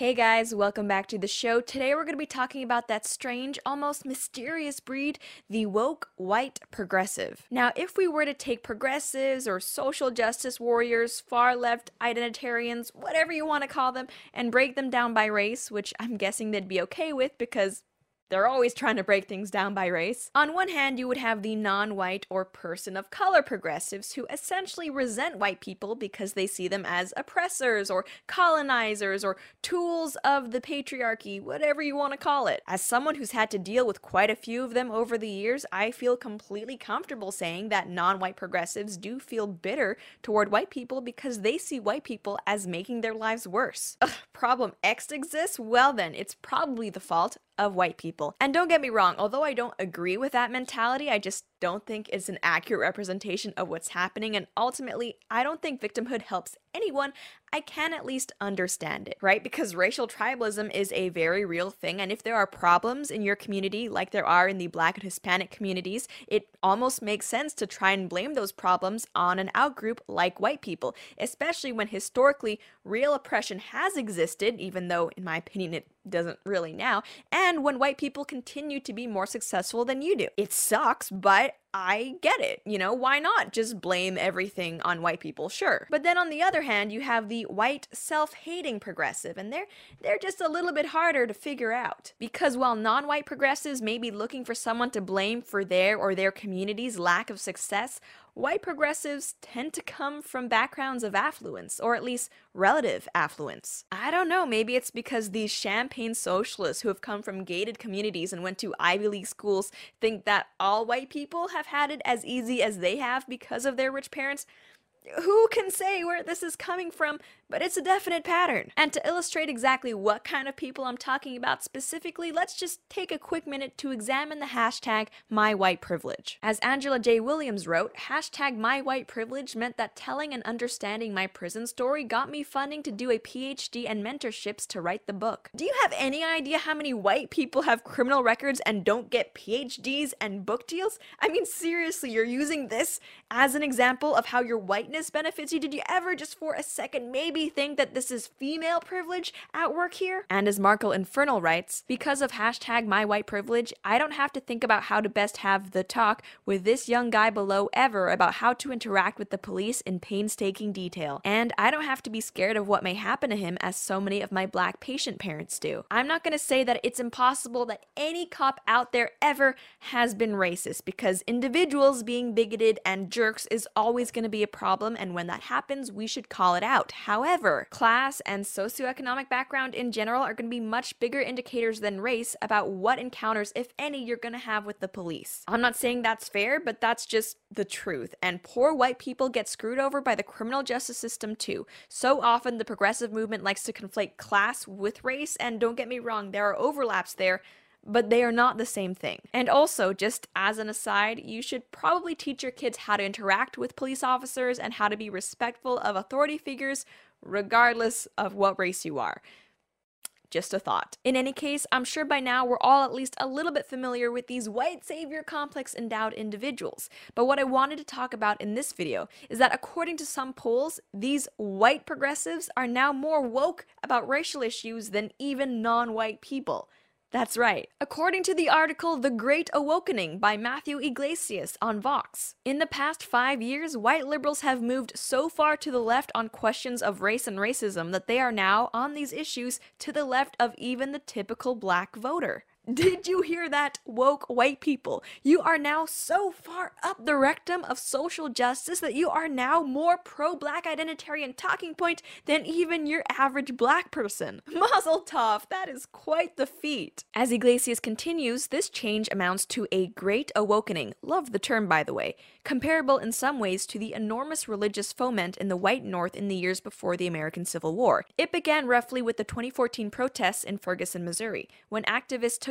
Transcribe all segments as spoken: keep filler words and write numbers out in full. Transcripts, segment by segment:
Hey guys, welcome back to the show. Today we're going to be talking about that strange, almost mysterious breed, the woke white progressive. Now, if we were to take progressives or social justice warriors, far left identitarians, whatever you want to call them, and break them down by race, which I'm guessing they'd be okay with because they're always trying to break things down by race. On one hand, you would have the non-white or person of color progressives who essentially resent white people because they see them as oppressors or colonizers or tools of the patriarchy, whatever you want to call it. As someone who's had to deal with quite a few of them over the years, I feel completely comfortable saying that non-white progressives do feel bitter toward white people because they see white people as making their lives worse. Ugh, problem X exists? Well then, it's probably the fault of white people. And don't get me wrong, although I don't agree with that mentality, I just don't think it's an accurate representation of what's happening, and ultimately, I don't think victimhood helps anyone. I can at least understand it, right? Because racial tribalism is a very real thing, and if there are problems in your community, like there are in the Black and Hispanic communities, it almost makes sense to try and blame those problems on an outgroup like white people, especially when historically real oppression has existed, even though, in my opinion, it doesn't really now, and when white people continue to be more successful than you do. It sucks, but I get it. You know, why not just blame everything on white people? Sure. But then on the other hand, you have the white self-hating progressive, and they're they're just a little bit harder to figure out. Because while non-white progressives may be looking for someone to blame for their or their community's lack of success, white progressives tend to come from backgrounds of affluence, or at least relative affluence. I don't know, maybe it's because these champagne socialists who have come from gated communities and went to Ivy League schools think that all white people have had it as easy as they have because of their rich parents. Who can say where this is coming from, but it's a definite pattern. And to illustrate exactly what kind of people I'm talking about specifically, let's just take a quick minute to examine the hashtag MyWhitePrivilege. As Angela J. Williams wrote, hashtag MyWhitePrivilege meant that telling and understanding my prison story got me funding to do a P H D and mentorships to write the book. Do you have any idea how many white people have criminal records and don't get P H Ds and book deals? I mean, seriously, you're using this as an example of how your white benefits you? Did you ever just for a second maybe think that this is female privilege at work here? And as Markle Infernal writes, because of hashtag MyWhitePrivilege, I don't have to think about how to best have the talk with this young guy below ever about how to interact with the police in painstaking detail. And I don't have to be scared of what may happen to him as so many of my black patient parents do. I'm not going to say that it's impossible that any cop out there ever has been racist, because individuals being bigoted and jerks is always going to be a problem, and when that happens, we should call it out. However, class and socioeconomic background in general are going to be much bigger indicators than race about what encounters, if any, you're going to have with the police. I'm not saying that's fair, but that's just the truth, and poor white people get screwed over by the criminal justice system too. So often, the progressive movement likes to conflate class with race, and don't get me wrong, there are overlaps there, but they are not the same thing. And also, just as an aside, you should probably teach your kids how to interact with police officers and how to be respectful of authority figures, regardless of what race you are. Just a thought. In any case, I'm sure by now we're all at least a little bit familiar with these white savior complex endowed individuals. But what I wanted to talk about in this video is that according to some polls, these white progressives are now more woke about racial issues than even non-white people. That's right. According to the article The Great Awakening by Matthew Iglesias on Vox, in the past five years, white liberals have moved so far to the left on questions of race and racism that they are now, on these issues, to the left of even the typical black voter. Did you hear that, woke white people? You are now so far up the rectum of social justice that you are now more pro-black identitarian talking point than even your average black person. Mazel tov, that is quite the feat. As Iglesias continues, this change amounts to a great awakening, love the term by the way, comparable in some ways to the enormous religious foment in the white North in the years before the American Civil War. It began roughly with the twenty fourteen protests in Ferguson, Missouri, when activists took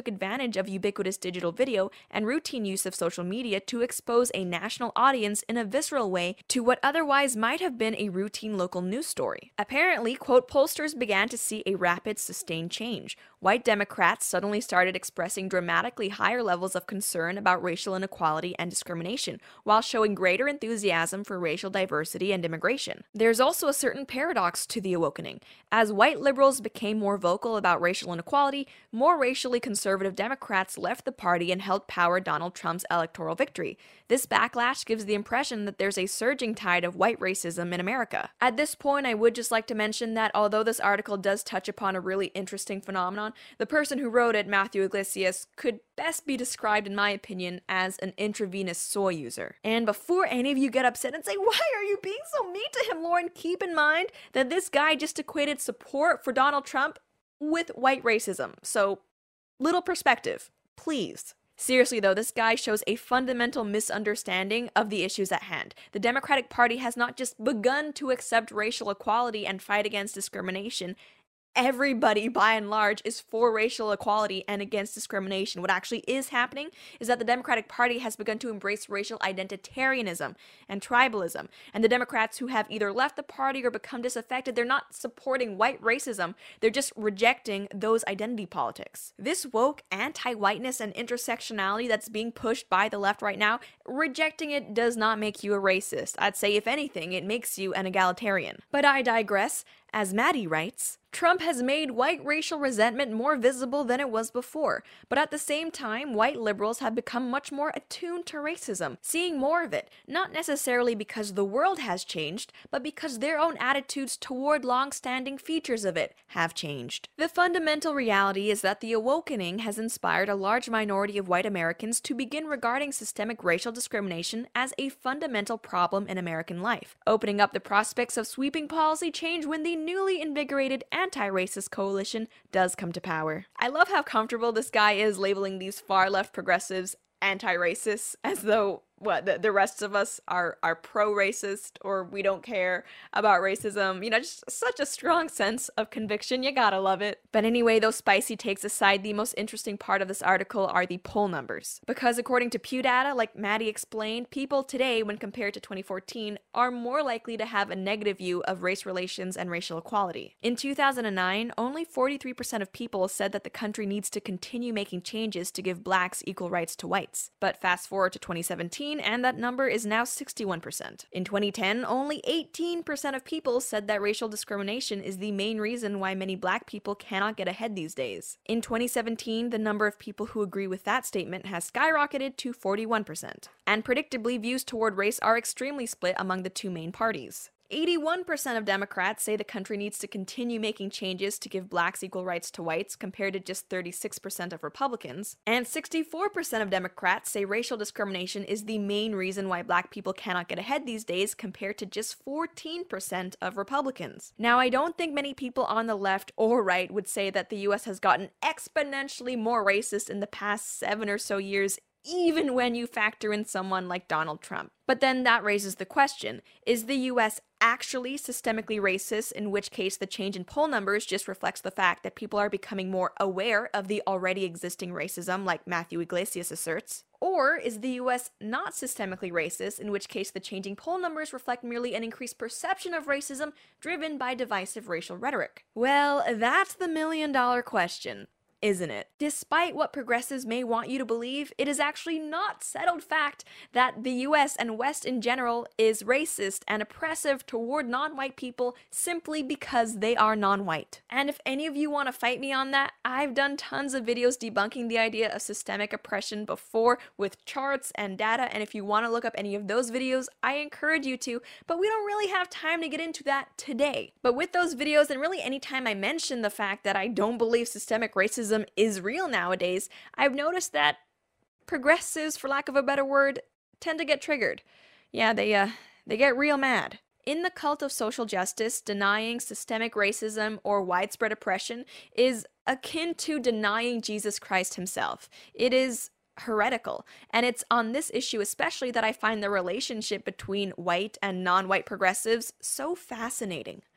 took advantage of ubiquitous digital video and routine use of social media to expose a national audience in a visceral way to what otherwise might have been a routine local news story. Apparently, quote, pollsters began to see a rapid, sustained change. White Democrats suddenly started expressing dramatically higher levels of concern about racial inequality and discrimination, while showing greater enthusiasm for racial diversity and immigration. There's also a certain paradox to the awakening. As white liberals became more vocal about racial inequality, more racially conservative Democrats left the party and helped power Donald Trump's electoral victory. This backlash gives the impression that there's a surging tide of white racism in America. At this point, I would just like to mention that although this article does touch upon a really interesting phenomenon, the person who wrote it, Matthew Iglesias, could best be described, in my opinion, as an intravenous soy user. And before any of you get upset and say, why are you being so mean to him, Lauren, keep in mind that this guy just equated support for Donald Trump with white racism. So, little perspective, please. Seriously though, this guy shows a fundamental misunderstanding of the issues at hand. The Democratic Party has not just begun to accept racial equality and fight against discrimination. Everybody, by and large, is for racial equality and against discrimination. What actually is happening is that the Democratic Party has begun to embrace racial identitarianism and tribalism. And the Democrats who have either left the party or become disaffected, they're not supporting white racism, they're just rejecting those identity politics. This woke anti-whiteness and intersectionality that's being pushed by the left right now, rejecting it does not make you a racist. I'd say, if anything, it makes you an egalitarian. But I digress. As Maddie writes, Trump has made white racial resentment more visible than it was before, but at the same time, white liberals have become much more attuned to racism, seeing more of it, not necessarily because the world has changed, but because their own attitudes toward long-standing features of it have changed. The fundamental reality is that the awakening has inspired a large minority of white Americans to begin regarding systemic racial discrimination as a fundamental problem in American life, opening up the prospects of sweeping policy change when the newly invigorated anti-racist coalition does come to power. I love how comfortable this guy is labeling these far-left progressives anti-racists, as though what the, the rest of us are are pro-racist or we don't care about racism. You know, just such a strong sense of conviction. You gotta love it. But anyway, those spicy takes aside, the most interesting part of this article are the poll numbers. Because according to Pew data, like Maddie explained, people today, when compared to twenty fourteen, are more likely to have a negative view of race relations and racial equality. In two thousand nine, only forty-three percent of people said that the country needs to continue making changes to give blacks equal rights to whites. But fast forward to twenty seventeen, and that number is now sixty-one percent. In twenty ten, only eighteen percent of people said that racial discrimination is the main reason why many black people cannot get ahead these days. In twenty seventeen, the number of people who agree with that statement has skyrocketed to forty-one percent. And predictably, views toward race are extremely split among the two main parties. eighty-one percent of Democrats say the country needs to continue making changes to give blacks equal rights to whites, compared to just thirty-six percent of Republicans. And sixty-four percent of Democrats say racial discrimination is the main reason why black people cannot get ahead these days, compared to just fourteen percent of Republicans. Now, I don't think many people on the left or right would say that the U S has gotten exponentially more racist in the past seven or so years, even when you factor in someone like Donald Trump. But then that raises the question, is the U S actually systemically racist, in which case the change in poll numbers just reflects the fact that people are becoming more aware of the already existing racism, like Matthew Iglesias asserts? Or is the U S not systemically racist, in which case the changing poll numbers reflect merely an increased perception of racism driven by divisive racial rhetoric? Well, that's the million dollar question, isn't it? Despite what progressives may want you to believe, it is actually not settled fact that the U S and West in general is racist and oppressive toward non-white people simply because they are non-white. And if any of you want to fight me on that, I've done tons of videos debunking the idea of systemic oppression before with charts and data, and if you want to look up any of those videos, I encourage you to, but we don't really have time to get into that today. But with those videos, and really anytime I mention the fact that I don't believe systemic racism is real nowadays, I've noticed that progressives, for lack of a better word, tend to get triggered. Yeah, they uh they get real mad. In the cult of social justice, denying systemic racism or widespread oppression is akin to denying Jesus Christ himself. It is heretical, and it's on this issue especially that I find the relationship between white and non-white progressives so fascinating.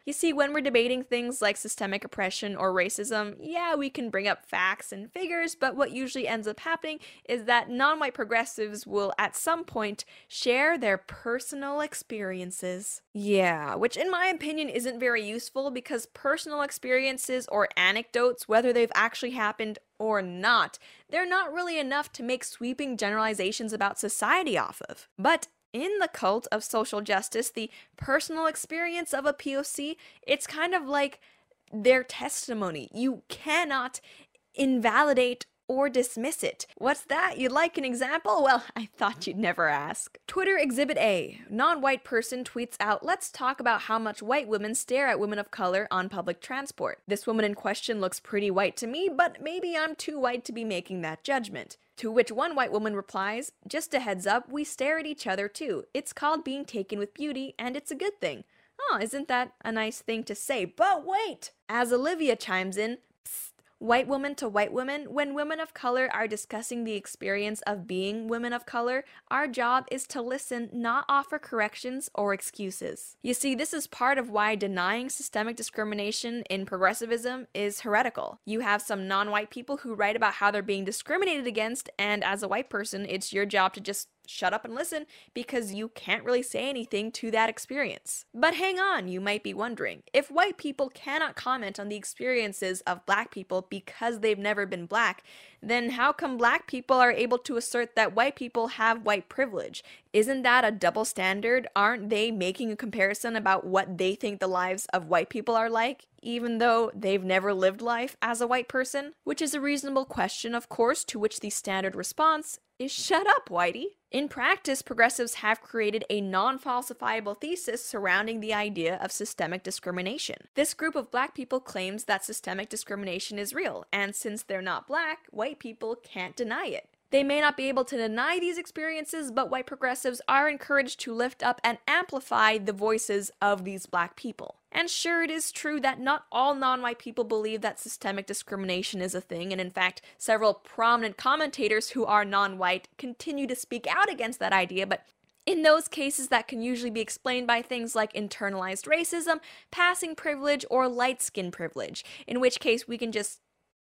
You see, when we're debating things like systemic oppression or racism, yeah, we can bring up facts and figures, but what usually ends up happening is that non-white progressives will at some point share their personal experiences. Yeah, which in my opinion isn't very useful because personal experiences or anecdotes, whether they've actually happened or not, they're not really enough to make sweeping generalizations about society off of. But in the cult of social justice, the personal experience of a P O C, it's kind of like their testimony. You cannot invalidate or dismiss it. What's that? You'd like an example? Well, I thought you'd never ask. Twitter Exhibit A. Non-white person tweets out, "Let's talk about how much white women stare at women of color on public transport. This woman in question looks pretty white to me, but maybe I'm too white to be making that judgment." To which one white woman replies, "Just a heads up, we stare at each other too. It's called being taken with beauty, and it's a good thing." Oh, isn't that a nice thing to say? But wait! As Olivia chimes in, "Psst, white woman to white woman, when women of color are discussing the experience of being women of color, our job is to listen, not offer corrections or excuses." You see, this is part of why denying systemic discrimination in progressivism is heretical. You have some non-white people who write about how they're being discriminated against, and as a white person, it's your job to just shut up and listen because you can't really say anything to that experience. But hang on, you might be wondering, if white people cannot comment on the experiences of black people because they've never been black, then how come black people are able to assert that white people have white privilege? Isn't that a double standard? Aren't they making a comparison about what they think the lives of white people are like, even though they've never lived life as a white person? Which is a reasonable question, of course, to which the standard response is shut up, whitey. In practice, progressives have created a non-falsifiable thesis surrounding the idea of systemic discrimination. This group of black people claims that systemic discrimination is real, and since they're not black, white people can't deny it. They may not be able to deny these experiences, but white progressives are encouraged to lift up and amplify the voices of these black people. And sure, it is true that not all non-white people believe that systemic discrimination is a thing, and in fact, several prominent commentators who are non-white continue to speak out against that idea, but in those cases, that can usually be explained by things like internalized racism, passing privilege, or light skin privilege, in which case we can just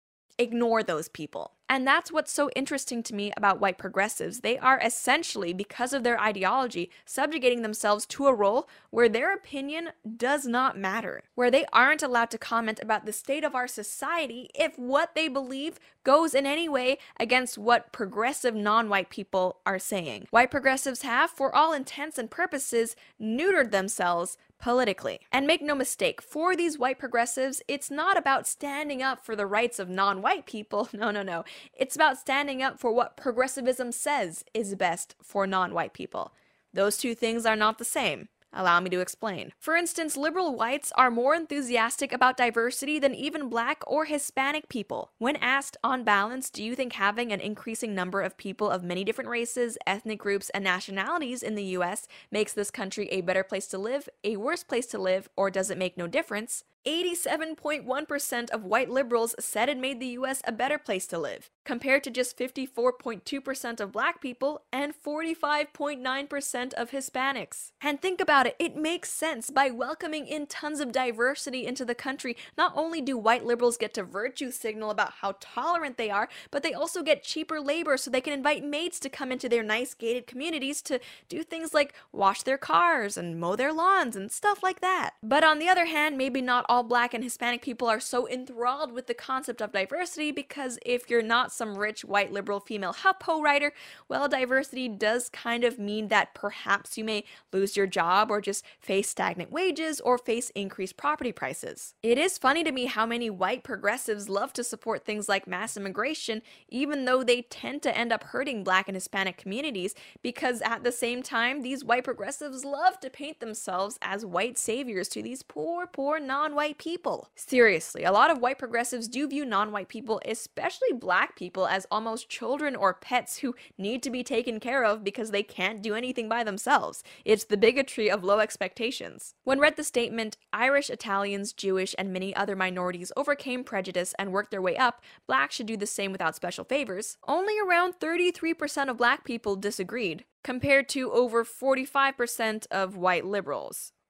ignore those people. And that's what's so interesting to me about white progressives. They are essentially, because of their ideology, subjugating themselves to a role where their opinion does not matter, where they aren't allowed to comment about the state of our society if what they believe goes in any way against what progressive non-white people are saying. White progressives have, for all intents and purposes, neutered themselves politically. And make no mistake, for these white progressives, it's not about standing up for the rights of non-white people. No, no, no. It's about standing up for what progressivism says is best for non-white people. Those two things are not the same. Allow me to explain. For instance, liberal whites are more enthusiastic about diversity than even black or Hispanic people. When asked, on balance, do you think having an increasing number of people of many different races, ethnic groups, and nationalities in the U S makes this country a better place to live, a worse place to live, or does it make no difference? eighty-seven point one percent of white liberals said it made the U S a better place to live, compared to just fifty-four point two percent of black people and forty-five point nine percent of Hispanics. And think about it, it makes sense. By welcoming in tons of diversity into the country, not only do white liberals get to virtue signal about how tolerant they are, but they also get cheaper labor so they can invite maids to come into their nice gated communities to do things like wash their cars and mow their lawns and stuff like that. But on the other hand, maybe not all black and Hispanic people are so enthralled with the concept of diversity, because if you're not some rich white liberal female HuffPo writer, well, diversity does kind of mean that perhaps you may lose your job or just face stagnant wages or face increased property prices. It is funny to me how many white progressives love to support things like mass immigration, even though they tend to end up hurting black and Hispanic communities, because at the same time, these white progressives love to paint themselves as white saviors to these poor, poor non-white people. Seriously, a lot of white progressives do view non-white people, especially black people, as almost children or pets who need to be taken care of because they can't do anything by themselves. It's the bigotry of low expectations. When read the statement, Irish, Italians, Jewish, and many other minorities overcame prejudice and worked their way up, blacks should do the same without special favors, only around thirty-three percent of black people disagreed, compared to over forty-five percent of white liberals.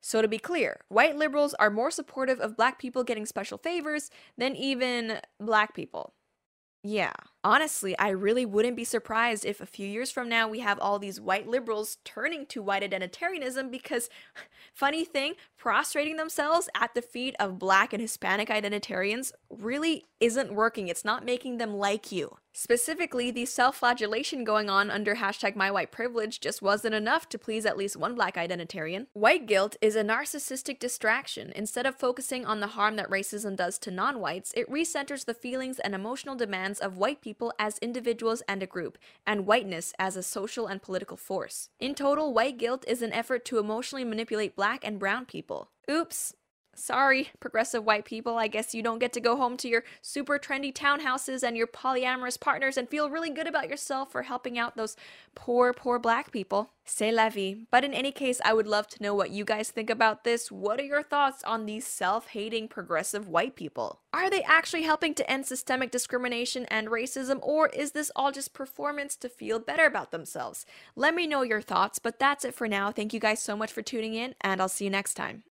So to be clear, white liberals are more supportive of black people getting special favors than even black people. Yeah. Honestly, I really wouldn't be surprised if a few years from now we have all these white liberals turning to white identitarianism because, funny thing, prostrating themselves at the feet of black and Hispanic identitarians really isn't working. It's not making them like you. Specifically, the self-flagellation going on under hashtag MyWhitePrivilege just wasn't enough to please at least one black identitarian. White guilt is a narcissistic distraction. Instead of focusing on the harm that racism does to non-whites, it recenters the feelings and emotional demands of white people as individuals and a group, and whiteness as a social and political force. In total, white guilt is an effort to emotionally manipulate black and brown people. Oops. Sorry, progressive white people, I guess you don't get to go home to your super trendy townhouses and your polyamorous partners and feel really good about yourself for helping out those poor, poor black people. C'est la vie. But in any case, I would love to know what you guys think about this. What are your thoughts on these self-hating progressive white people? Are they actually helping to end systemic discrimination and racism, or is this all just performance to feel better about themselves? Let me know your thoughts, but that's it for now. Thank you guys so much for tuning in, and I'll see you next time.